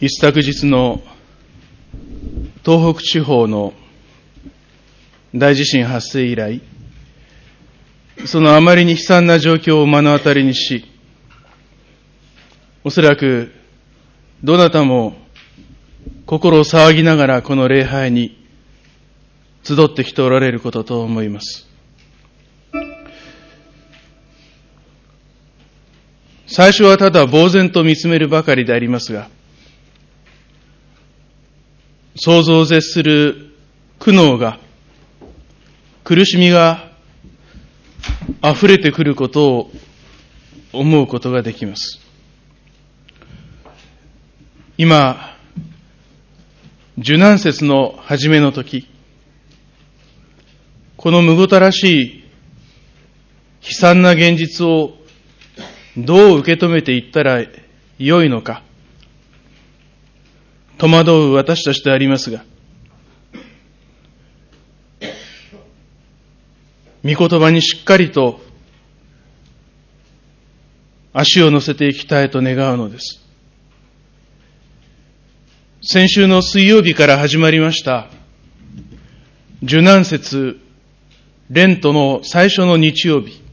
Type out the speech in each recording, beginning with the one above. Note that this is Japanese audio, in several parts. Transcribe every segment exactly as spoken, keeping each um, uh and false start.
一昨日の東北地方の大地震発生以来、そのあまりに悲惨な状況を目の当たりにし、おそらくどなたも心を騒ぎながらこの礼拝に集ってきておられることと思います。最初はただ呆然と見つめるばかりでありますが、想像を絶する苦悩が、苦しみが溢れてくることを思うことができます。今、受難節の初めの時、このむごたらしい悲惨な現実をどう受け止めていったらよいのか、戸惑う私たちでありますが、御言葉にしっかりと足を乗せていきたいと願うのです。先週の水曜日から始まりました受難節レントの最初の日曜日、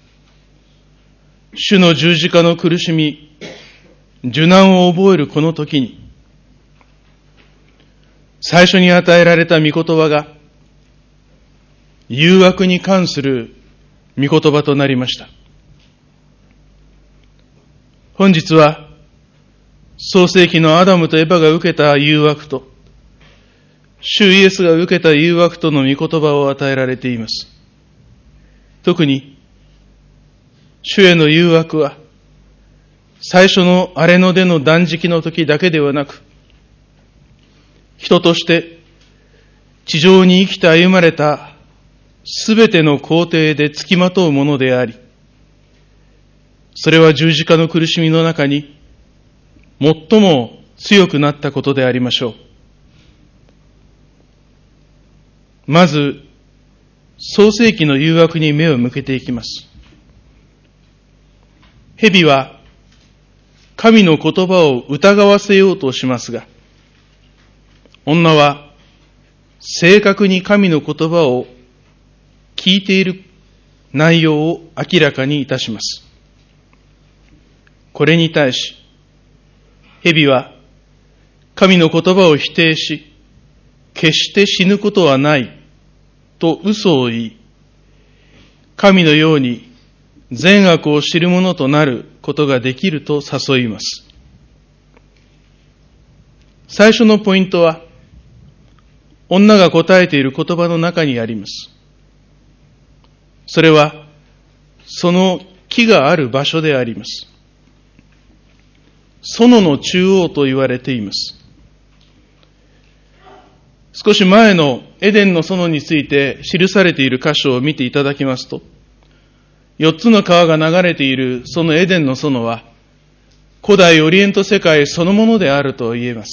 主の十字架の苦しみ、受難を覚えるこの時に、最初に与えられた御言葉が誘惑に関する御言葉となりました。本日は創世記のアダムとエバが受けた誘惑と、主イエスが受けた誘惑との御言葉を与えられています。特に主への誘惑は、最初の荒れの出の断食の時だけではなく、人として地上に生きて歩まれたすべての工程で付きまとうものであり、それは十字架の苦しみの中に最も強くなったことでありましょう。まず、創世記の誘惑に目を向けていきます。蛇は神の言葉を疑わせようとしますが、女は正確に神の言葉を聞いている内容を明らかにいたします。これに対し、蛇は神の言葉を否定し、決して死ぬことはないと嘘を言い、神のように善悪を知る者となることができると誘います。最初のポイントは、女が答えている言葉の中にあります。それは、その木がある場所であります。園の中央と言われています。少し前のエデンの園について記されている箇所を見ていただきますと、四つの川が流れているそのエデンの園は、古代オリエント世界そのものであると言えます。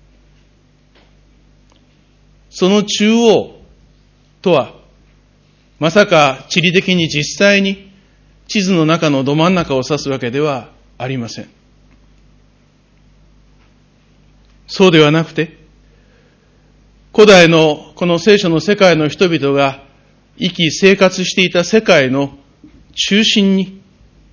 その中央とは、まさか地理的に実際に地図の中のど真ん中を指すわけではありません。そうではなくて、古代のこの聖書の世界の人々が生き生活していた世界の中心に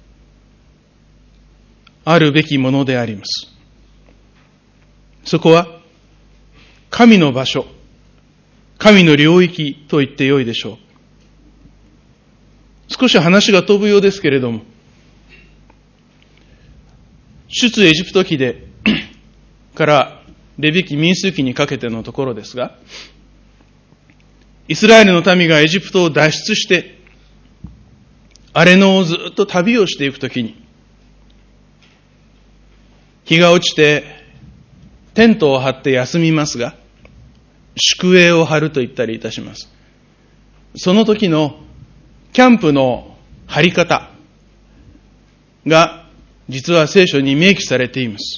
あるべきものであります。そこは神の場所、神の領域と言ってよいでしょう。少し話が飛ぶようですけれども、出エジプト記でからレビ記民数記にかけてのところですが、イスラエルの民がエジプトを脱出して荒れ野をずっと旅をしていくときに、日が落ちてテントを張って休みますが、宿営を張ると言ったりいたします。その時のキャンプの張り方が実は聖書に明記されています。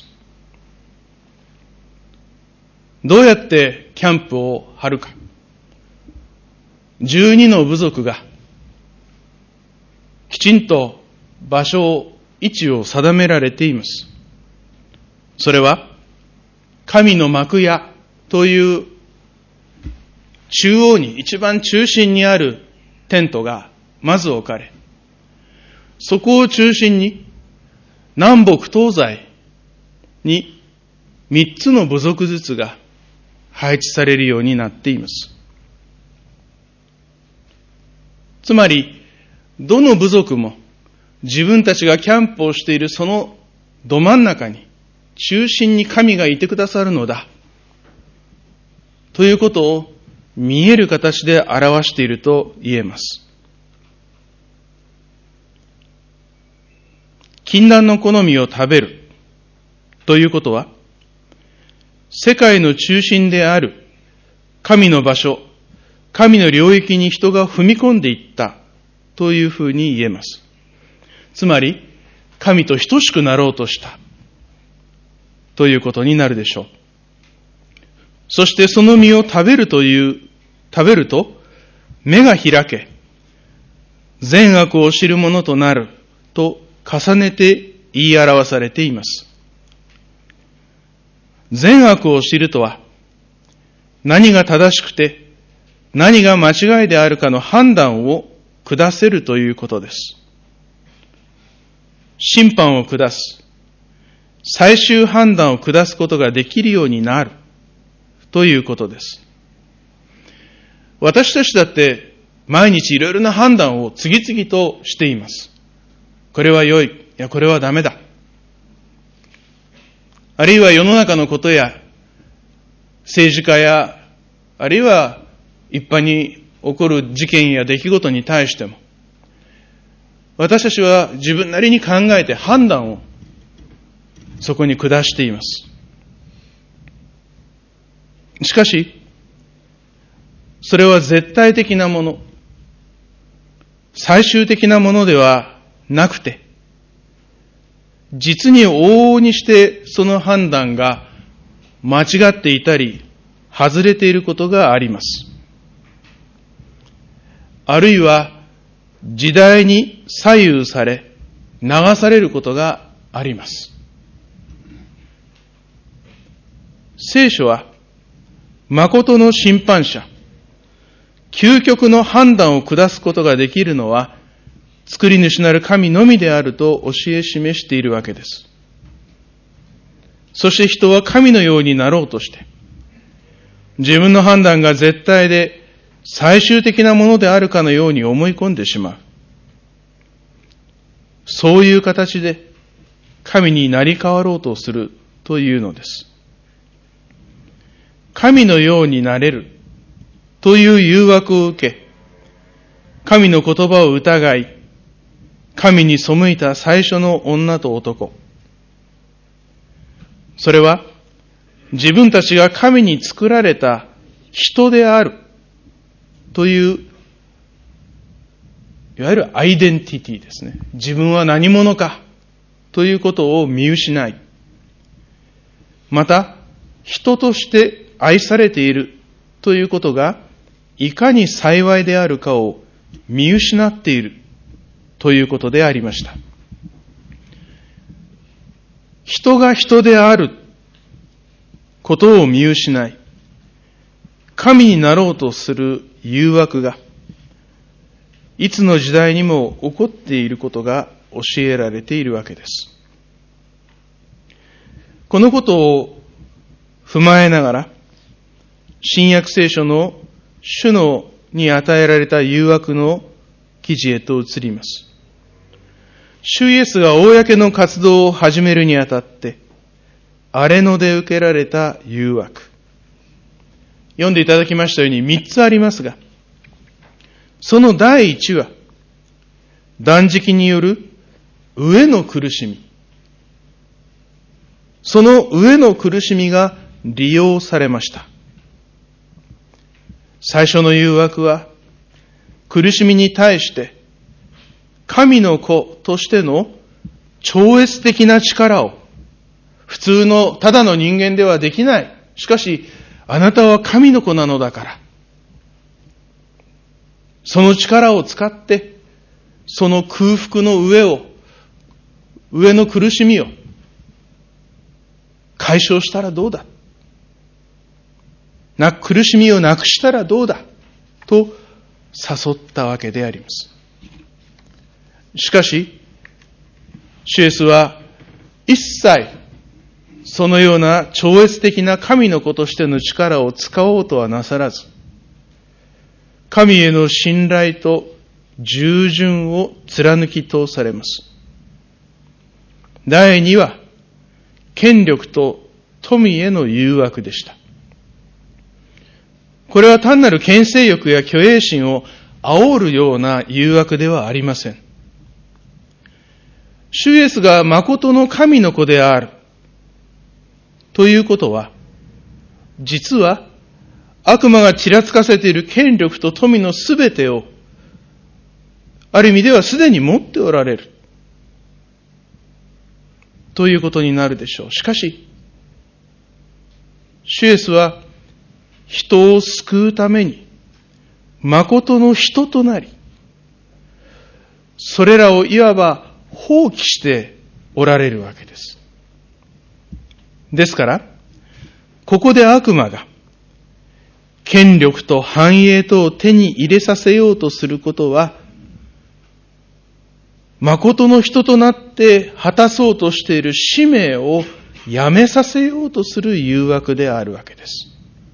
どうやってキャンプを張るか。じゅうにの部族がきちんと場所を、位置を定められています。それは神の幕屋という中央に、一番中心にあるテントがまず置かれ、そこを中心に南北東西に三つの部族ずつが配置されるようになっています。つまり、どの部族も自分たちがキャンプをしているそのど真ん中に、中心に神がいてくださるのだということを見える形で表していると言えます。禁断の好みを食べるということは、世界の中心である神の場所、神の領域に人が踏み込んでいったというふうに言えます。つまり、神と等しくなろうとしたということになるでしょう。そしてその実を食べるという、食べると目が開け、善悪を知るものとなると重ねて言い表されています。善悪を知るとは、何が正しくて何が間違いであるかの判断を下せるということです。審判を下す、最終判断を下すことができるようになるということです。私たちだって毎日いろいろな判断を次々としています。これは良い、いやこれはダメだ。あるいは世の中のことや政治家や、あるいは一般に起こる事件や出来事に対しても、私たちは自分なりに考えて判断をそこに下しています。しかし、それは絶対的なもの、最終的なものではなくて、実に往々にしてその判断が間違っていたり、外れていることがあります。あるいは、時代に左右され、流されることがあります。聖書は、誠の審判者、究極の判断を下すことができるのは、作り主なる神のみであると教え示しているわけです。そして人は神のようになろうとして、自分の判断が絶対で最終的なものであるかのように思い込んでしまう。そういう形で神になり変わろうとするというのです。神のようになれるという誘惑を受け、神の言葉を疑い、神に背いた最初の女と男。それは自分たちが神に作られた人であるという、いわゆるアイデンティティですね。自分は何者かということを見失い、また人として愛されているということがいかに幸いであるかを見失っているということでありました。人が人であることを見失い、神になろうとする誘惑がいつの時代にも起こっていることが教えられているわけです。このことを踏まえながら、新約聖書の主のに与えられた誘惑の記事へと移ります。主イエスが公の活動を始めるにあたって、荒野で受けられた誘惑。読んでいただきましたように三つありますが、その第一は、断食による飢えの苦しみ。その飢えの苦しみが利用されました。最初の誘惑は、苦しみに対して、神の子としての超越的な力を、普通のただの人間ではできない。しかし、あなたは神の子なのだから。その力を使って、その空腹の上を、上の苦しみを解消したらどうだ。 な苦しみをなくしたらどうだと誘ったわけであります。しかし、主イエスは一切そのような超越的な神の子としての力を使おうとはなさらず、神への信頼と従順を貫き通されます。第二は、権力と富への誘惑でした。これは単なる権勢欲や虚栄心を煽るような誘惑ではありません。主イエスが誠の神の子であるということは、実は悪魔がちらつかせている権力と富のすべてを、ある意味ではすでに持っておられるということになるでしょう。しかし、主イエスは人を救うために誠の人となり、それらをいわば放棄しておられるわけです。ですから、ここで悪魔が権力と繁栄とを手に入れさせようとすることは、誠の人となって果たそうとしている使命をやめさせようとする誘惑であるわけです。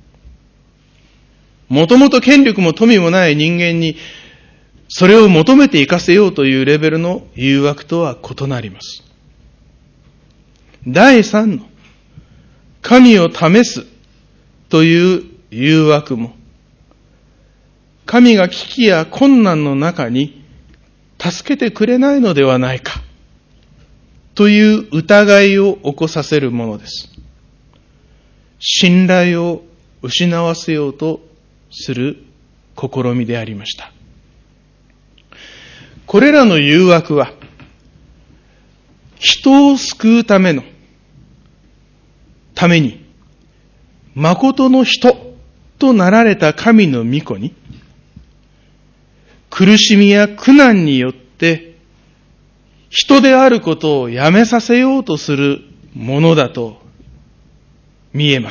もともと権力も富もない人間にそれを求めていかせようというレベルの誘惑とは異なります。第三の神を試すという誘惑も、神が危機や困難の中に助けてくれないのではないかという疑いを起こさせるものです。信頼を失わせようとする試みでありました。これらの誘惑は、人を救うためのために、誠の人となられた神の御子に、苦しみや苦難によって人であることをやめさせようとするものだと見えます。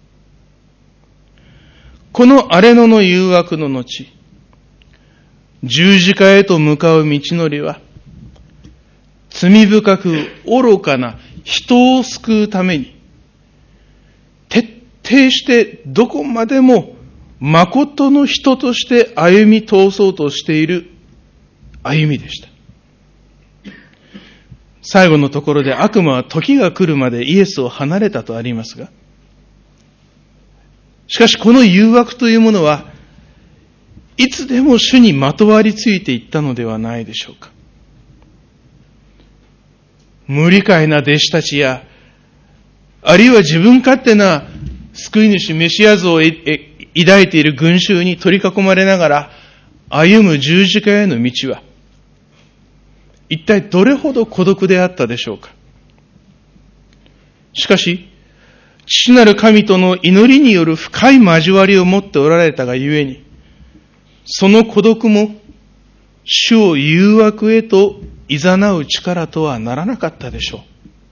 この荒れ野の誘惑の後、十字架へと向かう道のりは、罪深く愚かな人を救うために、徹底してどこまでも誠の人として歩み通そうとしている歩みでした。最後のところで悪魔は時が来るまでイエスを離れたとありますが、しかしこの誘惑というものはいつでも主にまとわりついていったのではないでしょうか。無理解な弟子たちや、あるいは自分勝手な救い主メシア像を抱いている群衆に取り囲まれながら歩む十字架への道は、一体どれほど孤独であったでしょうか。しかし、父なる神との祈りによる深い交わりを持っておられたがゆえに、その孤独も主を誘惑へと誘う力とはならなかったでしょう。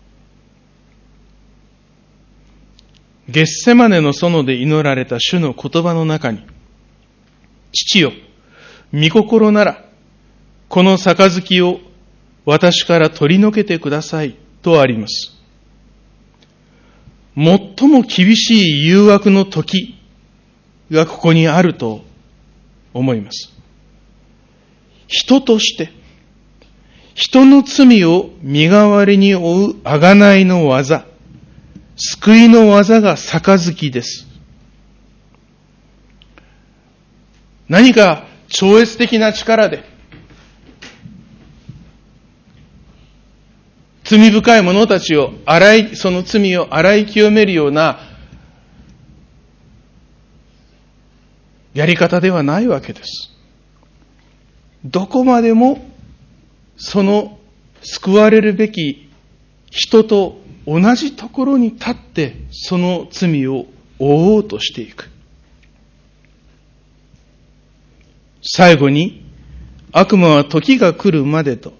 ゲッセマネの園で祈られた主の言葉の中に、父よ、御心なら、この杯を私から取り除けてくださいとあります。最も厳しい誘惑の時がここにあると思います。人として、人の罪を身代わりに負う贖いの技、救いの技が杯です。何か超越的な力で、罪深い者たちを洗い、その罪を洗い清めるようなやり方ではないわけです。どこまでもその救われるべき人と同じところに立ってその罪を負おうとしていく。最後に悪魔は時が来るまでと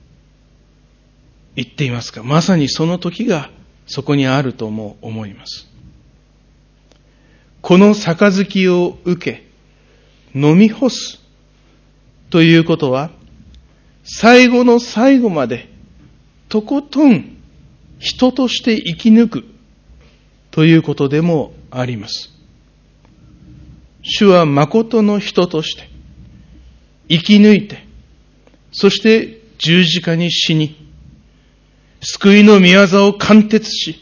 言っていますが、まさにその時がそこにあるとも思います。 この杯を受け、飲み干すということは、最後の最後まで、とことん人として生き抜くということでもあります。主は誠の人として、生き抜いて、そして十字架に死に、救いの御業を貫徹し、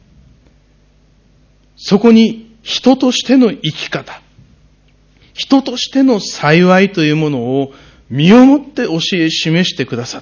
そこに人としての生き方、人としての幸いというものを身をもって教え示してくださった。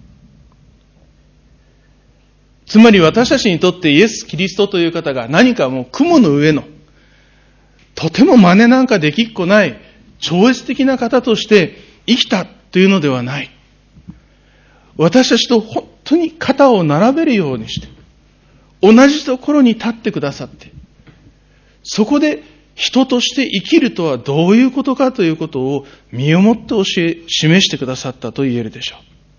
つまり私たちにとってイエス・キリストという方が何かもう雲の上の、とても真似なんかできっこない超越的な方として生きたというのではない。私たちと本当に肩を並べるようにして、同じところに立ってくださって、そこで人として生きるとはどういうことかということを身をもって教え、示してくださったと言えるでしょう。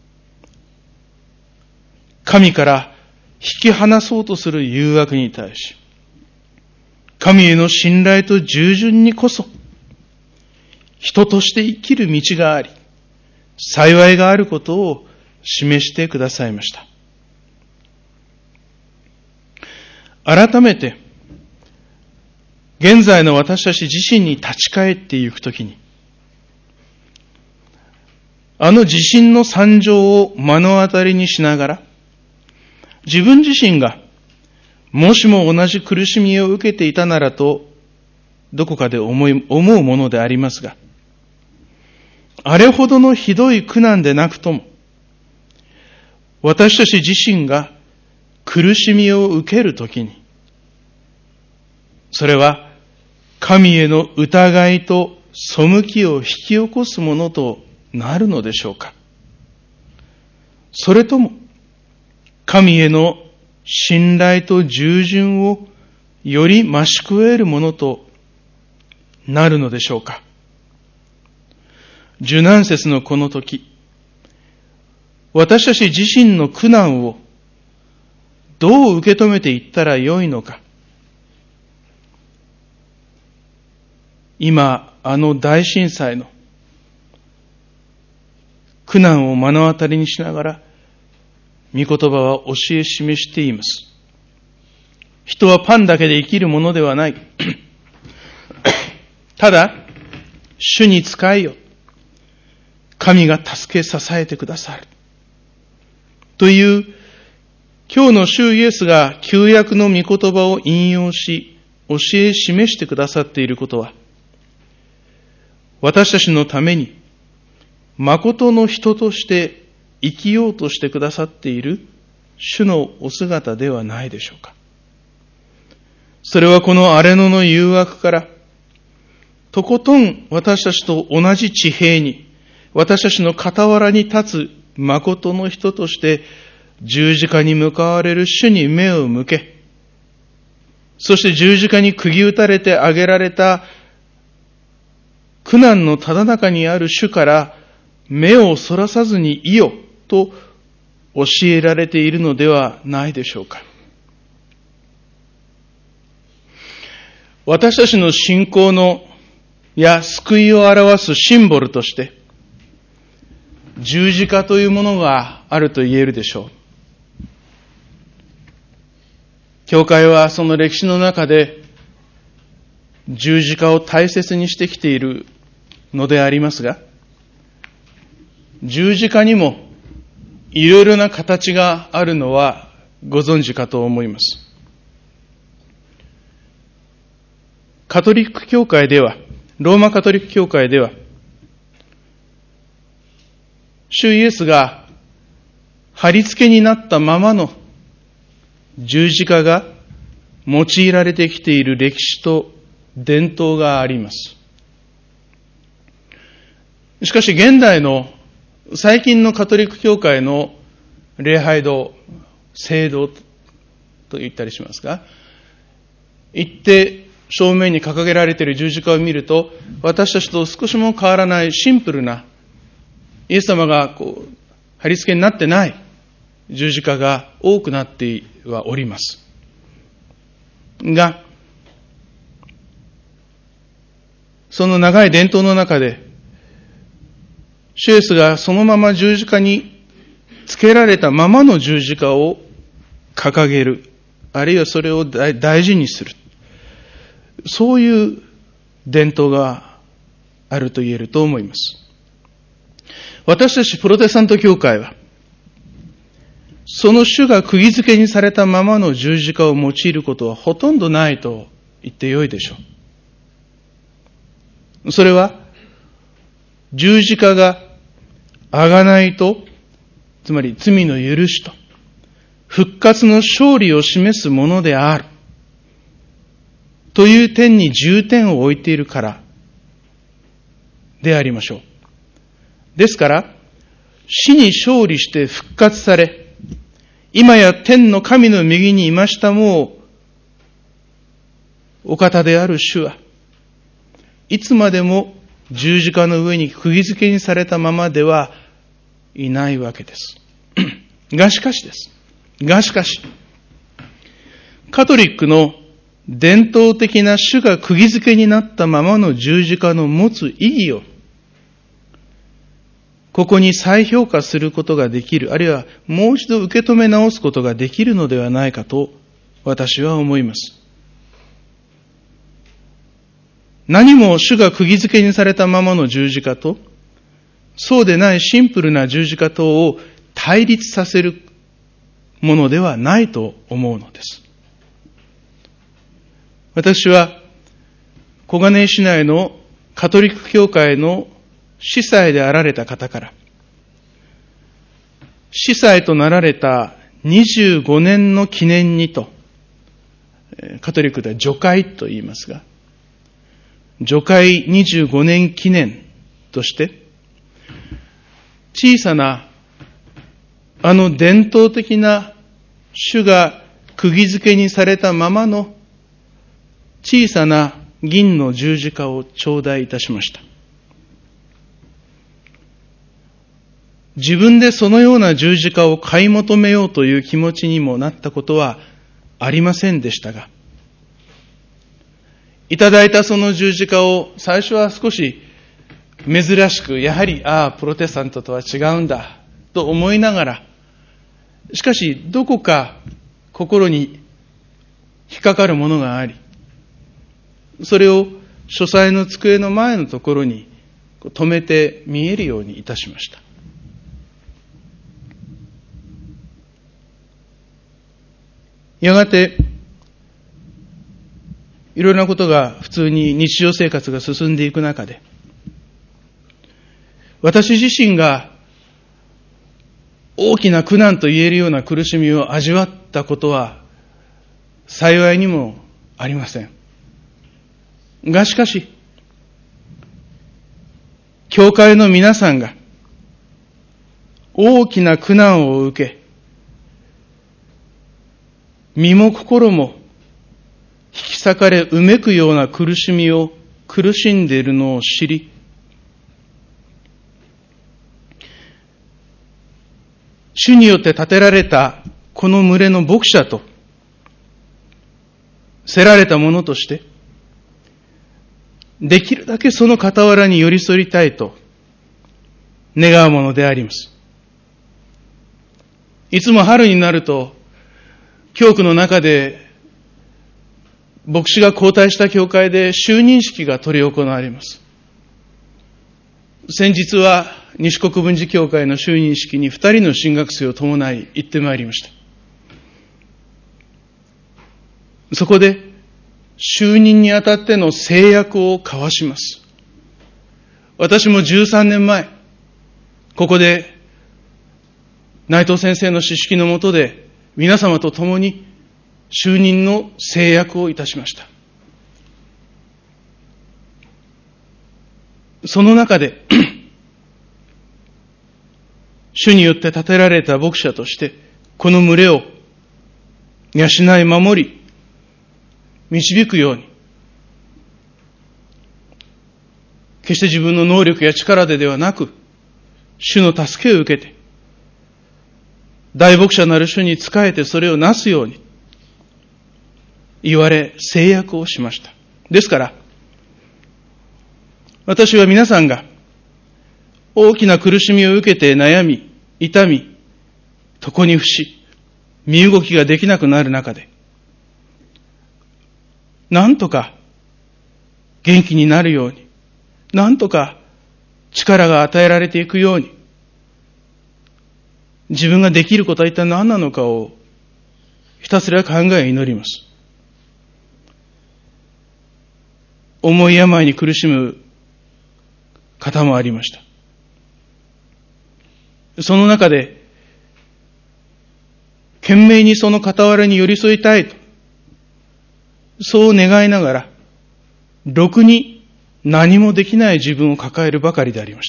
神から引き離そうとする誘惑に対し、神への信頼と従順にこそ、人として生きる道があり、幸いがあることを示してくださいました。改めて、現在の私たち自身に立ち返っていくときに、あの地震の惨状を目の当たりにしながら、自分自身がもしも同じ苦しみを受けていたならと、どこかで思い、思うものでありますが、あれほどのひどい苦難でなくとも、私たち自身が苦しみを受けるときに、それは神への疑いと背きを引き起こすものとなるのでしょうか。それとも、神への信頼と従順をより増し加えるものとなるのでしょうか。受難節のこの時、私たち自身の苦難をどう受け止めていったらよいのか。今、あの大震災の苦難を目の当たりにしながら、御言葉は教え示しています。人はパンだけで生きるものではない。ただ、主に仕えよ。神が助け支えてくださる。という、今日の主イエスが旧約の御言葉を引用し、教え示してくださっていることは、私たちのために、誠の人として生きようとしてくださっている主のお姿ではないでしょうか。それはこの荒れ野の誘惑から、とことん私たちと同じ地平に、私たちの傍らに立つ誠の人として十字架に向かわれる主に目を向け、そして十字架に釘打たれて挙げられた苦難のただ中にある主から目をそらさずにいよと教えられているのではないでしょうか。私たちの信仰のや救いを表すシンボルとして十字架というものがあると言えるでしょう。教会はその歴史の中で十字架を大切にしてきているのでありますが、十字架にもいろいろな形があるのはご存知かと思います。カトリック教会では、ローマカトリック教会では、主イエスが貼り付けになったままの十字架が用いられてきている歴史と伝統があります。しかし現代の最近のカトリック教会の礼拝堂、聖堂と言ったりしますが、行って正面に掲げられている十字架を見ると、私たちと少しも変わらないシンプルなイエス様がこう貼り付けになってない十字架が多くなってはおります。が、 その長い伝統の中で、主イエスがそのまま十字架につけられたままの十字架を掲げる、あるいはそれを大事にする。そういう伝統があると言えると思います。私たちプロテスタント教会は、その主が釘付けにされたままの十字架を用いることはほとんどないと言ってよいでしょう。それは、十字架が贖いと、つまり罪の許しと、復活の勝利を示すものである。という点に重点を置いているからでありましょう。ですから、死に勝利して復活され、今や天の神の右にいましたもお方である主は、いつまでも十字架の上に釘付けにされたままではいないわけです。がしかしです。がしかし、カトリックの伝統的な主が釘付けになったままの十字架の持つ意義を、ここに再評価することができる、あるいはもう一度受け止め直すことができるのではないかと私は思います。何も主が釘付けにされたままの十字架と、そうでないシンプルな十字架とを対立させるものではないと思うのです。私は小金井市内のカトリック教会の司祭であられた方から、司祭となられたにじゅうごねんの記念にと、カトリックでは除会と言いますが、除会にじゅうごねん記念として、小さなあの伝統的な主が釘付けにされたままの小さな銀の十字架を頂戴いたしました。自分でそのような十字架を買い求めようという気持ちにもなったことはありませんでしたが、いただいたその十字架を最初は少し珍しく、やはり、ああ、プロテスタントとは違うんだと思いながら、しかしどこか心に引っかかるものがあり、それを書斎の机の前のところに止めて見えるようにいたしました。やがて、いろいろなことが普通に日常生活が進んでいく中で、私自身が大きな苦難と言えるような苦しみを味わったことは幸いにもありません。がしかし、教会の皆さんが大きな苦難を受け、身も心も引き裂かれうめくような苦しみを苦しんでいるのを知り、主によって建てられたこの群れの牧者とせられたものとして、できるだけその傍らに寄り添いたいと願うものであります。いつも春になると、教区の中で牧師が交代した教会で就任式が執り行われます。先日は西国分寺教会の就任式に二人の神学生を伴い行ってまいりました。そこで就任にあたっての誓約を交わします。私もじゅうさんねんまえ、ここで内藤先生の指揮の下で皆様と共に就任の誓約をいたしました。その中で主によって建てられた牧者としてこの群れを養い守り導くように、決して自分の能力や力でではなく、主の助けを受けて大牧者なる主に仕えてそれをなすように言われ誓約をしました。ですから私は皆さんが大きな苦しみを受けて悩み、痛み、床に伏し、身動きができなくなる中で、なんとか元気になるように、なんとか力が与えられていくように、自分ができることは一体何なのかをひたすら考え祈ります。重い病に苦しむ方もありました。その中で、懸命にその傍らに寄り添いたいと、そう願いながら、ろくに何もできない自分を抱えるばかりでありました。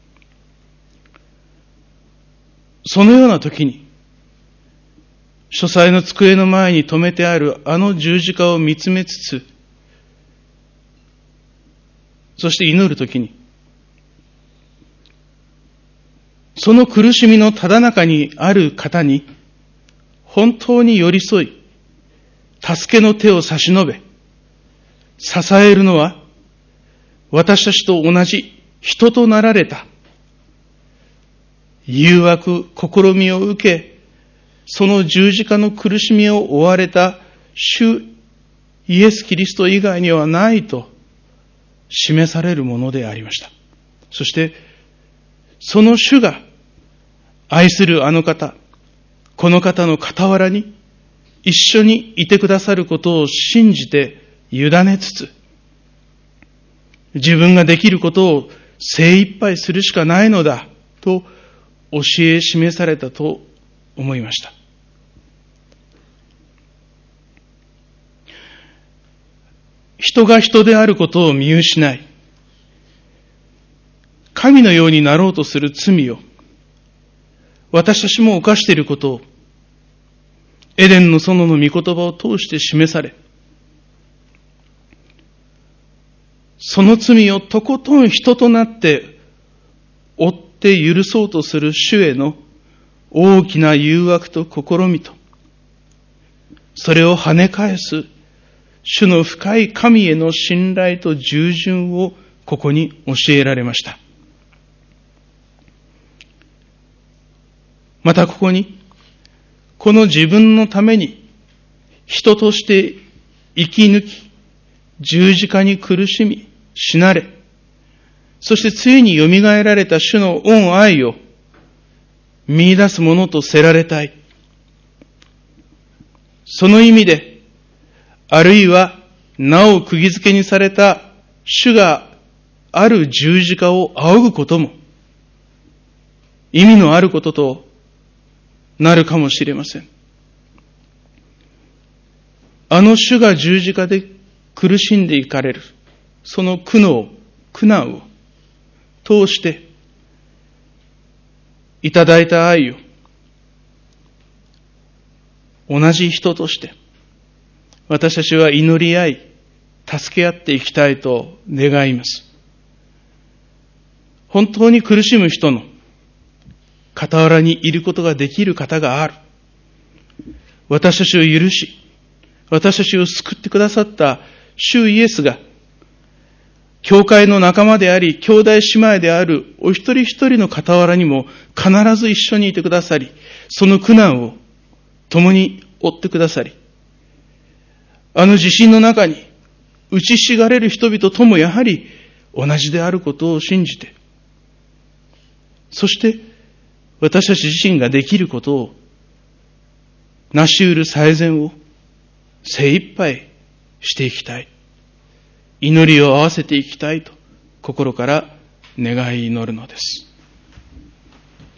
そのような時に、書斎の机の前に留めてあるあの十字架を見つめつつ、そして祈る時に、その苦しみのただ中にある方に、本当に寄り添い、助けの手を差し伸べ、支えるのは、私たちと同じ人となられた、誘惑、試みを受け、その十字架の苦しみを負われた主イエス・キリスト以外にはないと示されるものでありました。そして、その主が愛するあの方、この方の傍らに一緒にいてくださることを信じて委ねつつ、自分ができることを精一杯するしかないのだと教え示されたと思いました。人が人であることを見失い、神のようになろうとする罪を私たちも犯していることをエデンの園の御言葉を通して示され、その罪をとことん人となって追って許そうとする主への大きな誘惑と試みと、それを跳ね返す主の深い神への信頼と従順をここに教えられました。またここに、この自分のために人として生き抜き、十字架に苦しみ、死なれ、そしてついによみがえられた主の恩愛を見出すものとせられたい。その意味で、あるいはなお釘付けにされた主がある十字架を仰ぐことも意味のあることとなるかもしれません。あの主が十字架で苦しんでいかれる、その苦悩、苦難を通していただいた愛を同じ人として私たちは祈り合い、助け合っていきたいと願います。本当に苦しむ人の傍らにいることができる方がある。私たちを許し、私たちを救ってくださった主イエスが、教会の仲間であり、兄弟姉妹であるお一人一人の傍らにも必ず一緒にいてくださり、その苦難を共に負ってくださり、あの地震の中に打ちひしがれる人々ともやはり同じであることを信じて、そして私たち自身ができることを、成し得る最善を精一杯していきたい。祈りを合わせていきたいと心から願い祈るのです。